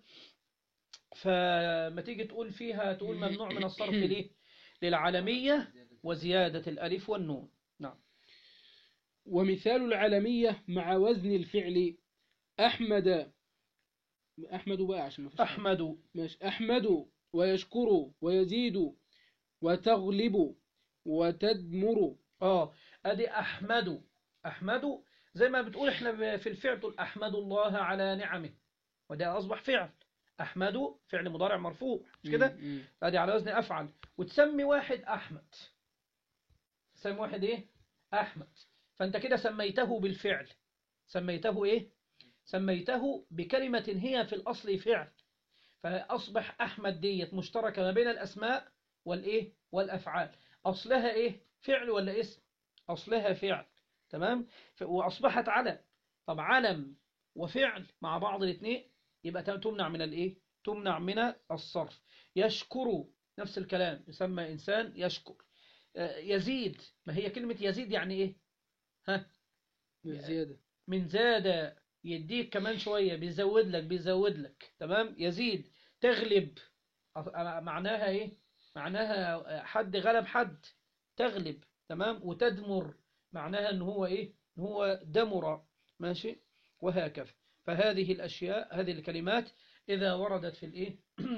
فما تيجي تقول فيها تقول ممنوع من الصرف ليه؟ للعالمية وزيادة الألف والنون. نعم. ومثال العالمية مع وزن الفعل أحمد، أحمد بقى عشان ما فيش حاجة. أحمد. ماشي. أحمد ويشكر ويزيد وتغلب وتدمر. اه ادي أحمد. أحمد زي ما بتقول احنا في الفعل تقول أحمد الله على نعمه، وده أصبح فعل. أحمد فعل مضارع مرفوع، مش كده؟ م- م. ادي على وزن أفعل. وتسمي واحد أحمد، تسمي واحد إيه؟ أحمد. فأنت كده سميته بالفعل، سميته إيه؟ سميته بكلمة هي في الأصل فعل، فأصبح أحمد ديت مشتركة ما بين الأسماء والإيه؟ والأفعال. أصلها إيه؟ فعل ولا اسم؟ أصلها فعل. تمام. ف- وأصبحت علم. طب علم وفعل مع بعض الاثنين يبقى تمنع من الإيه؟ تمنع من الصرف. يشكر نفس الكلام، يسمى إنسان يشكر. آه، يزيد، ما هي كلمة يزيد يعني إيه؟ ها؟ زيادة. من زاد يديك كمان شوية، بيزود لك بيزود لك. تمام. يزيد. تغلب أ- معناها ايه؟ معناها حد غلب حد، تغلب. تمام. وتدمر معناها ان هو ايه؟ ان هو دمر. ماشي. وهكذا. فهذه الاشياء، هذه الكلمات اذا وردت في الايه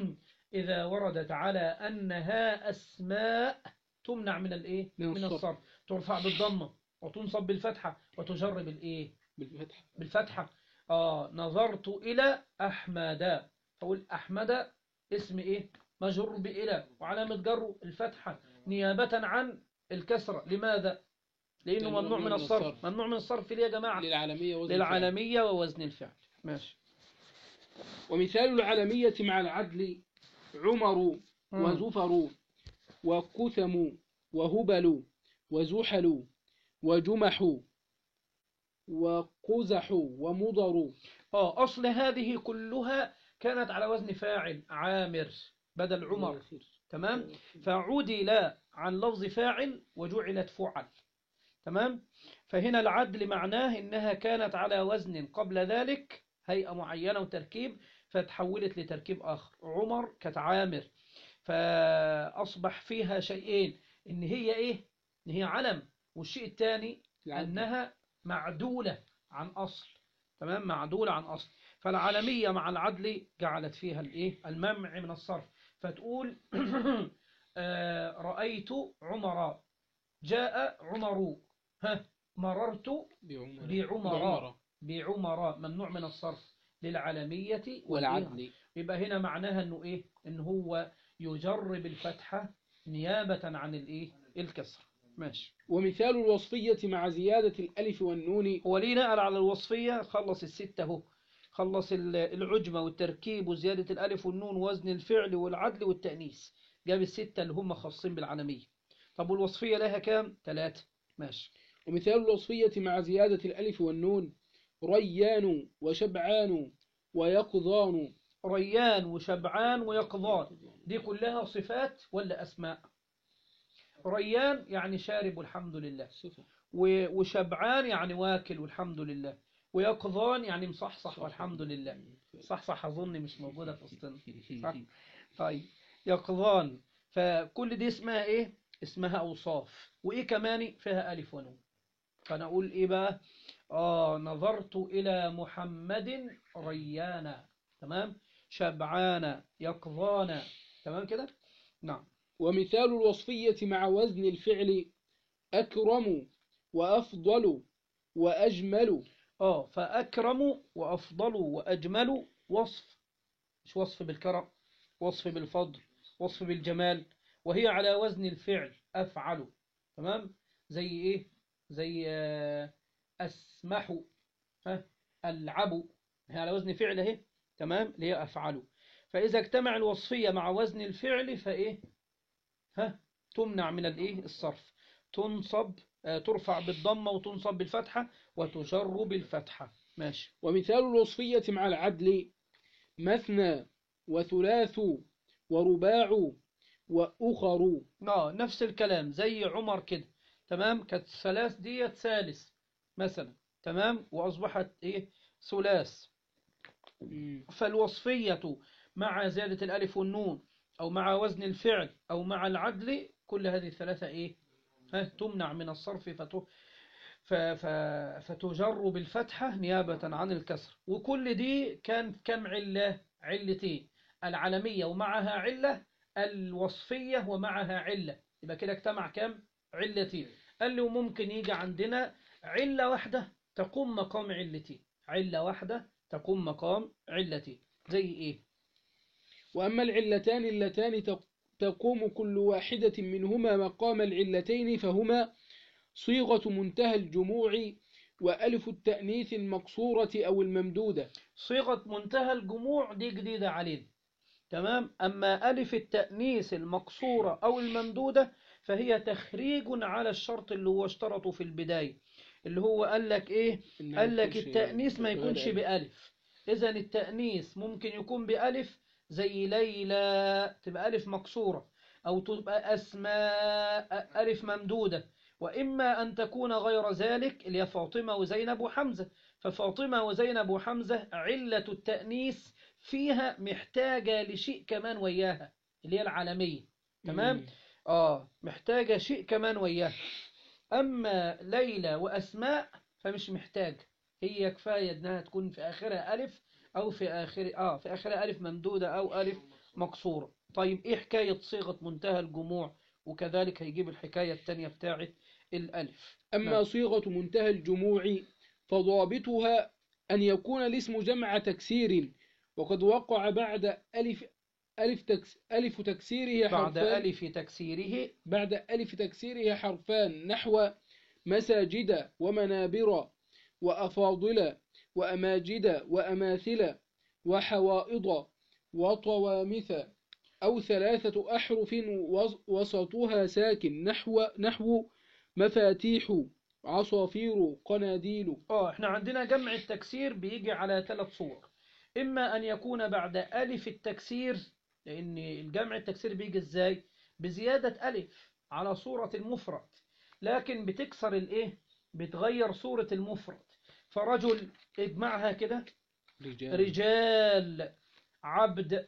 اذا وردت على انها اسماء تمنع من الايه من من الصرف. الصرف. ترفع بالضمه وتنصب بالفتحه وتجر بالايه بالفتح. بالفتحة. آه نظرت إلى أحمد، فقول أحمد اسم إيه؟ مجرور بإلى، وعلامة جره الفتحة نيابة عن الكسرة. لماذا؟ لأنه لأنه ممنوع من الصرف. ممنوع من الصرف ليه يا جماعة؟ للعالمية وزن الفعل. للعالمية ووزن الفعل. ماشي. ومثال العالمية مع العدل عمر مم. وزفر وكثم وهبل وزحل وجمح وقزح ومضر. آه أصل هذه كلها كانت على وزن فاعل، عامر بدل عمر. تمام. فعدل عن لفظ فاعل وجعلت فعل. تمام. فهنا العدل معناه إنها كانت على وزن قبل ذلك هيئة معينة وتركيب، فتحولت لتركيب آخر. عمر كانت عامر، فأصبح فيها شيئين، إن هي إيه؟ إن هي علم، والشيء الثاني العدل. أنها معدولة عن أصل. تمام. معدولة عن أصل. فالعالمية مع العدل جعلت فيها الإيه؟ المنع من الصرف. فتقول آه، رأيت عمر، جاء عمر، ها مررت بعمر. بعمر. بعمر ممنوع من الصرف للعالمية والعدل. يبقى هنا معناها انه ايه؟ ان هو يجر بالفتحة نيابة عن الايه؟ الكسر. ماشي. ومثال الوصفية مع زيادة الألف والنون. هو ليه نقل على الوصفية؟ خلص الستة اهو، خلص ال- العجمة والتركيب وزيادة الألف والنون ووزن الفعل والعدل والتأنيث، جاب الستة اللي هم خاصين بالعالمية. طب والوصفية لها كام؟ ثلاثة. ماشي. ومثال الوصفية مع زيادة الألف والنون ريان وشبعان ويقظان. ريان وشبعان ويقظان دي كلها صفات ولا أسماء؟ ريان يعني شارب والحمد لله، صفة. و- وشبعان يعني واكل والحمد لله، ويقظان يعني مصحصح والحمد لله. صحصح أظن مش موجودة في وسطنا، صح؟ طيب يقظان. فكل دي اسمها إيه؟ اسمها أوصاف. وإيه كمان فيها ألف ونون. فنقول إيه بقى؟ آه نظرت إلى محمد ريانا. تمام. شبعان يقظان. تمام كده. نعم. ومثال الوصفية مع وزن الفعل أكرم وأفضل وأجمل. آه فأكرم وأفضل وأجمل وصف، مش وصف بالكرم، وصف بالفضل، وصف بالجمال، وهي على وزن الفعل أفعل. تمام. زي إيه؟ زي آه، أسمح، ها ألعب، هي على وزن فعل اهي. تمام، اللي هي أفعله. فإذا اجتمع الوصفية مع وزن الفعل فإيه، ها، تمنع من الإيه الصرف، تنصب آه، ترفع بالضمة وتنصب بالفتحة وتجر بالفتحة. ماشي. ومثال الوصفية مع العدل مثنى وثلاث ورباع وأخر. اه نفس الكلام زي عمر كده، تمام، كانت ثلاث ديت ثالث مثلا، تمام، وأصبحت إيه ثلاث. مم. فالوصفية مع زيادة الألف والنون أو مع وزن الفعل أو مع العدل، كل هذه الثلاثة إيه، ها، تمنع من الصرف فتو ف... ف... فتجر بالفتحة نيابة عن الكسر. وكل دي كان كم علة؟ علتين، العلمية ومعها علة، الوصفية ومعها علة، يبقى كده اجتمع كم؟ علتين. قال له ممكن يجي عندنا علة واحدة تقوم مقام علتين، علة واحدة تقوم مقام علتين. زي ايه؟ وأما العلتان اللتان تق- تقوم كل واحدة منهما مقام العلتين فهما صيغة منتهى الجموع وألف التأنيث المقصورة أو الممدودة. صيغة منتهى الجموع دي جديدة علينا، تمام. أما ألف التأنيث المقصورة أو الممدودة فهي تخريج على الشرط اللي هو اشترطه في البداية، اللي هو قال لك إيه؟ إنها قال ما لك تكونش التأنيث ما غير يكونش ألف. بألف. إذا التأنيث ممكن يكون بألف، زي ليلى تبقى ألف مقصورة، أو تبقى أسماء ألف ممدودة، وإما أن تكون غير ذلك اللي هي فاطمة وزينب وحمزة. ففاطمة وزينب وحمزة علة التأنيث فيها محتاجة لشيء كمان وياها، اللي هي العالمية، تمام. مم. آه محتاجة شيء كمان وياها. أما ليلى وأسماء فمش محتاجة، هي كفاية إنها تكون في آخرها ألف، أو في آخر آه في آخرها ألف ممدودة أو ألف مقصورة. طيب إيه حكاية صيغة منتهى الجموع؟ وكذلك هيجيب الحكاية التانية بتاعت الألف. أما نعم. صيغة منتهى الجموع فضابطها أن يكون الاسم جمع تكسير وقد وقع بعد ألف ألف, تكس ألف تكسيره بعد حرفان ألف تكسيره. بعد ألف تكسيره حرفان نحو مساجد ومنابر وأفاضل وأماجد وأماثل وحوائض وطوامث، أو ثلاثة أحرف وس- وسطها ساكن نحو نحو مفاتيح عصافير قناديل. اه احنا عندنا جمع التكسير بيجي على ثلاث صور. اما ان يكون بعد الف التكسير، لان الجمع التكسير بيجي ازاي؟ بزيادة الف على صورة المفرد، لكن بتكسر الايه، بتغير صورة المفرد. فرجل اجمعها كده، رجال رجال، عبد،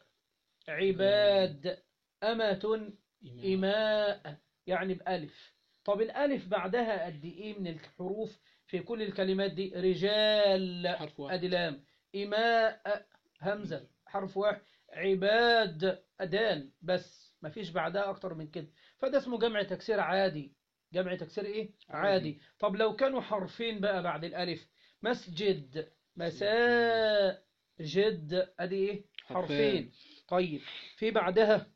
عباد، أمة، إماء إماء، يعني بألف. طب الألف بعدها قد إيه من الحروف في كل الكلمات دي؟ رجال حرف واحد. أدي لام، إماء همزة حرف واحد، عباد أدال بس، مفيش بعدها أكتر من كده. فده اسمه جمع تكسير عادي. جمع تكسير إيه؟ عادي. عادي. طب لو كانوا حرفين بقى بعد الألف، مسجد، مساجد، أدي إيه؟ حرفين. طيب في بعدها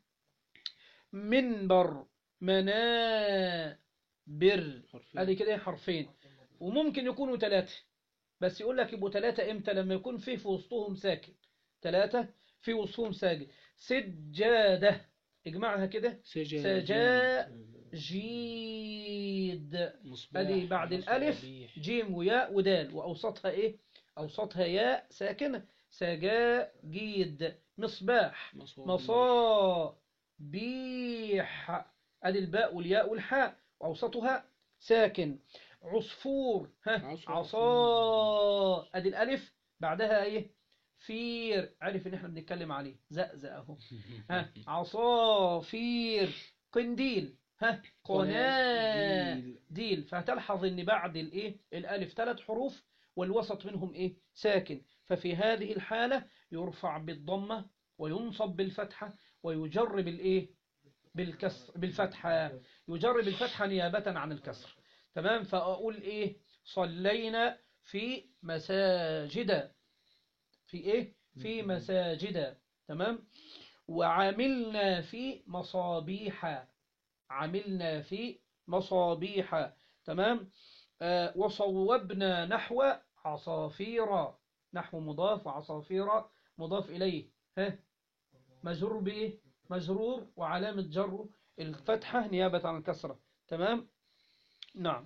منبر، منابر، حرفين. ادي كده حرفين. وممكن يكونوا ثلاثة، بس يقول لك يبقوا ثلاثة امتى؟ لما يكون فيه في وسطهم ساكن، ثلاثة في وسطهم ساكن. سجادة اجمعها كده، سجاجيد سجاجيد، مصباح ادي بعد الالف مصابيح. جيم وياء ودال، واوسطها ايه؟ اوسطها ياء ساكنة، سجاجيد. مصباح، مصابيح. مصابيح، ادي الباء والياء والحاء واوسطها ساكن. عصفور، ها، عصا. عصا، ادي الالف بعدها ايه؟ فير، عارف ان احنا بنتكلم عليه، زقزق اهو. ها، عصافير. قنديل، ها، قناديل. قناديل. فهتلحظ ان بعد الايه الالف ثلاث حروف والوسط منهم ايه؟ ساكن. ففي هذه الحالة يرفع بالضمة وينصب بالفتحة ويجر بالايه؟ بالكسر، بالفتحة، يجر بالفتحة نيابة عن الكسر، تمام. فأقول إيه؟ صلينا في مساجد، في إيه؟ في مساجد، تمام. وعملنا في مصابيح، عملنا في مصابيح، تمام. آه وصوبنا نحو عصافير، نحو مضاف وعصافير مضاف إليه ها مجرور بإيه؟ مجرور وعلامة جره الفتحة نيابة عن الكسرة. تمام. نعم.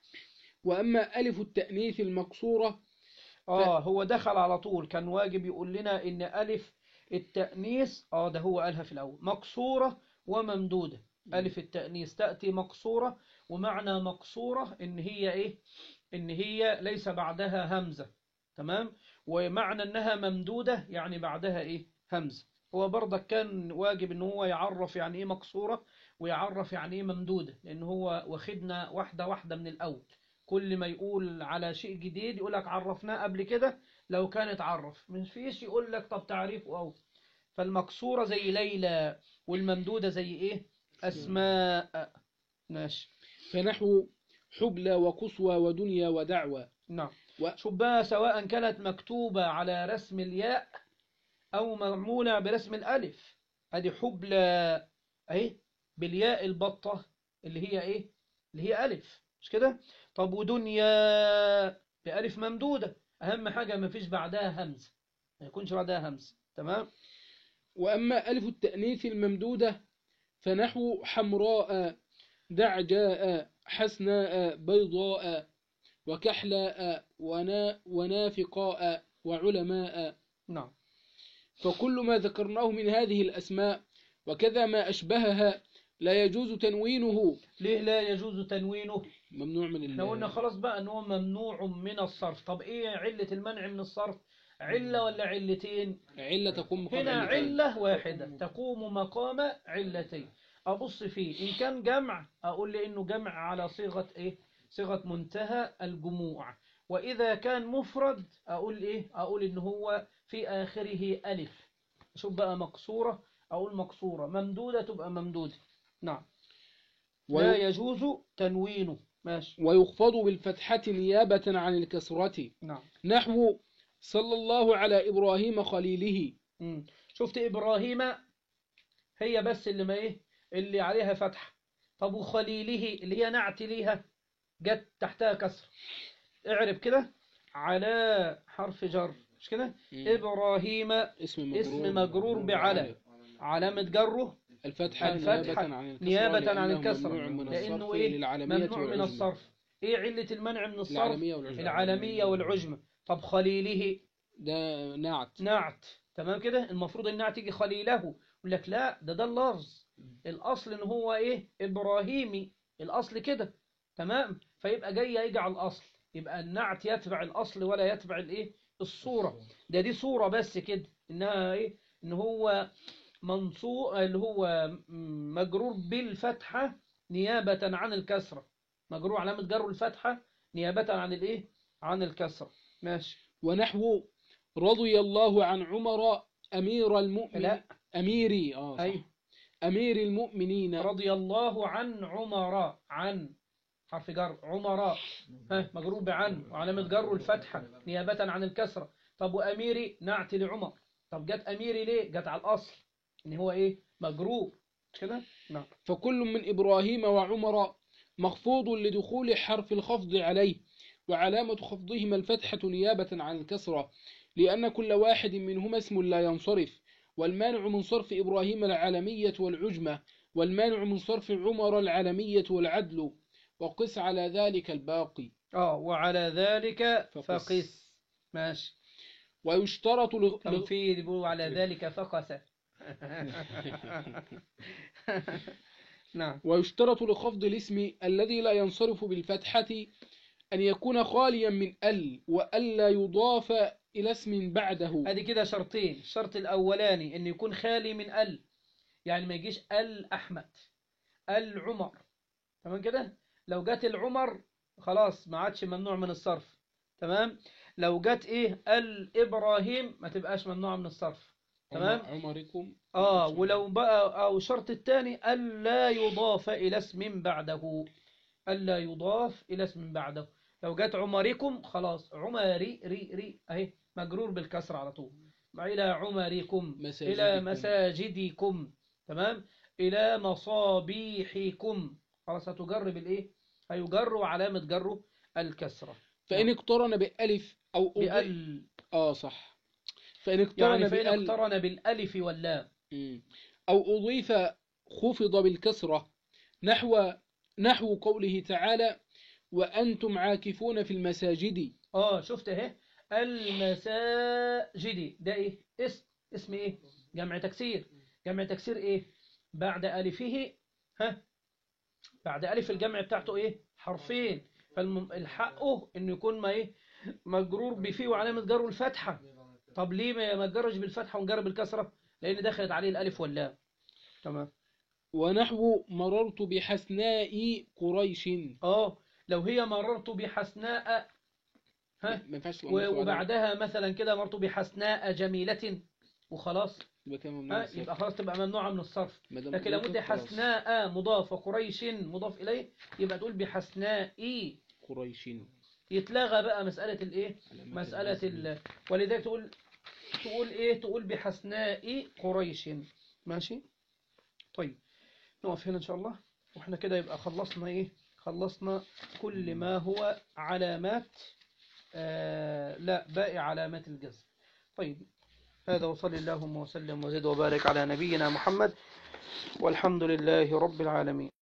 وأما ألف التأنيث المقصورة آه هو دخل على طول، كان واجب يقول لنا إن ألف التأنيث آه ده هو قالها في الأول مقصورة وممدودة. ألف التأنيث تأتي مقصورة، ومعنى مقصورة إن هي إيه؟ إن هي ليس بعدها همزة. تمام. ومعنى إنها ممدودة يعني بعدها إيه؟ همزة. هو برضك كان واجب إن هو يعرف يعني إيه مقصورة ويعرف يعني إيه ممدودة، لأن هو واخدنا واحدة واحدة من الأول. كل ما يقول على شيء جديد يقول لك عرفناه قبل كده لو كان اتعرف، مش فيش يقول لك طب تعريفه أو. فالمقصورة زي ليلى، والممدودة زي إيه؟ أسماء. ماشي. فنحو حبلى وقصوى ودنيا ودعوى. نعم. و... شوف بقى، سواء كانت مكتوبة على رسم الياء أو معمولة برسم الألف. هذه حبلى أهي بالياء البطة اللي هي إيه؟ اللي هي ألف، مش كده؟ طب ودنيا بألف ممدودة، أهم حاجة ما فيش بعدها همزة، ما يكونش بعدها همزة. تمام. وأما ألف التأنيث الممدودة فنحو حمراء دعجاء حسناء بيضاء وكحلاء ونا ونافقاء وعلماء. نعم. فكل ما ذكرناه من هذه الأسماء وكذا ما أشبهها لا يجوز تنوينه. ليه لا يجوز تنوينه؟ ممنوع من احنا قلنا ال... خلاص بقى ان هو ممنوع من الصرف. طب ايه علة المنع من الصرف؟ علة ولا علتين؟ علة تقوم مقام هنا علتين. علة واحدة تقوم مقام علتين. أبص فيه إن كان جمع أقول لي إنه جمع على صيغة إيه؟ صيغة منتهى الجموع. وإذا كان مفرد أقول إيه؟ أقول إن هو في آخره ألف. شوف بقى مقصورة أقول مقصورة، ممدودة تبقى ممدودة. نعم. لا وي... يجوز تنوينه. ماشي. ويخفض بالفتحة نيابة عن الكسرة. نعم. نحو صلى الله على إبراهيم خليله. مم. شفت إبراهيم هي بس اللي ما إيه؟ اللي عليها فتحة. طب وخليله اللي هي نعت ليها جت تحتها كسر. اعرب كده على حرف جر، مش كده؟ إبراهيم اسم مجرور, اسم مجرور بعلى، علامة جره الفتحة, الفتحة نيابة عن الكسرة, نيابة عن الكسرة، ممنوع من لأنه الصرف إيه؟ للعالمية ممنوع من والعجمة. الصرف. إيه علة المنع من الصرف؟ العالمية والعجمة. العالمية والعجمة. طب خليله ده نعت. نعت. تمام كده. المفروض النعت يجي خليله، يقول لك لا ده ده اللفظ الأصل إن هو إيه؟ إبراهيمي، الأصل كده. تمام. فيبقى جاي يجي على الأصل، يبقى النعت يتبع الأصل ولا يتبع الإيه؟ الصورة. ده دي صورة بس كده إنها إيه؟ إن هو منصوب اللي هو مجرور بالفتحة نيابة عن الكسرة، مجرور علامة جره الفتحة نيابة عن الإيه؟ عن الكسرة. ماشي. ونحو رضي الله عن عمر أمير المؤمنين. لا أميري آه صح. أي أمير المؤمنين. رضي الله عن عمر، عن حرف جر عمراء ها مجرور بعن وعلامة جره الفتحة نيابة عن الكسرة. طب وأميري نعت لعمر. طب جت أميري ليه؟ جت على الأصل إن هو إيه؟ مجرور كده. نعم. فكل من إبراهيم وعمر مخفوض لدخول حرف الخفض عليه، وعلامة خفضهما الفتحة نيابة عن الكسرة، لأن كل واحد منهما اسم لا ينصرف. والمانع من صرف إبراهيم العالمية والعجمة، والمانع من صرف عمر العالمية والعدل، وقس على ذلك الباقي. آه وعلى ذلك فقس. فقس. ماشي. ويشترط لغ... تنفيذ بيقولوا على ذلك فقس. نعم. ويشترط لخفض الاسم الذي لا ينصرف بالفتحة أن يكون خاليا من ال، وألا يضاف إلى اسم بعده. هذه كده شرطين. الشرط الأولاني أن يكون خالي من ال، يعني ما يجيش ال أحمد ال عمر. تمام كده. لو جت العمر خلاص ما عادش ممنوع من الصرف. تمام. لو جت إيه ال إبراهيم ما تبقاش ممنوع من الصرف. تمام. عمركم. آه ولو بقى أو شرط الثاني ألا يضاف إلى اسم بعده، ألا يضاف إلى اسم بعده. لو جت عمركم خلاص عمري ري ري أهي مجرور بالكسر على طول. إلى عمركم مساجدكم. إلى مساجدكم. تمام. إلى مصابيحكم خلاص هتجر بالإيه؟ هيجر وعلامة جره الكسرة. فإن اقترن بألف أو بأل آه صح. فإن اقترن يعني فإن بال اقترن بالألف واللام. مم. أو أضيف خفض بالكسرة نحو نحو قوله تعالى وأنتم عاكفون في المساجد. اه شفت اهي، المساجد ده ايه؟ اسم اسم ايه؟ جمع تكسير. جمع تكسير ايه؟ بعد ألفه، ها، بعد ألف الجمع بتاعته ايه؟ حرفين. فالحقه انه يكون ما ايه؟ مجرور بفيه وعلامة جره الفتحة. طب ليه ما ما تجرش بالفتحة ونجر بالكسرة؟ لأن دخلت عليه الألف واللام. تمام. ونحو مررت بحسناء قريش. اه لو هي مررت بحسناء، ها، ما ينفعش تبقى و- مررت بعدها، وبعدها مثلا كده مررت بحسناء جميلة وخلاص، يبقى كده ممنوع ها، الصرف. يبقى خلاص تبقى ممنوعة من الصرف. ما دام لكن لو قلت أضيفت خلاص. حسناء مضاف وقريش مضاف إليه يبقى تقول بحسناء، قريش يتلغى بقى مسألة الايه؟ علامات مسألة الجزم. ال... ولذلك تقول تقول ايه؟ تقول بحسناء قريش. ماشي. طيب نقف هنا ان شاء الله، واحنا كده يبقى خلصنا ايه؟ خلصنا كل ما هو علامات، آه لا باقي علامات الجزم. طيب هذا وصل اللهم وسلم وزد وبارك على نبينا محمد، والحمد لله رب العالمين.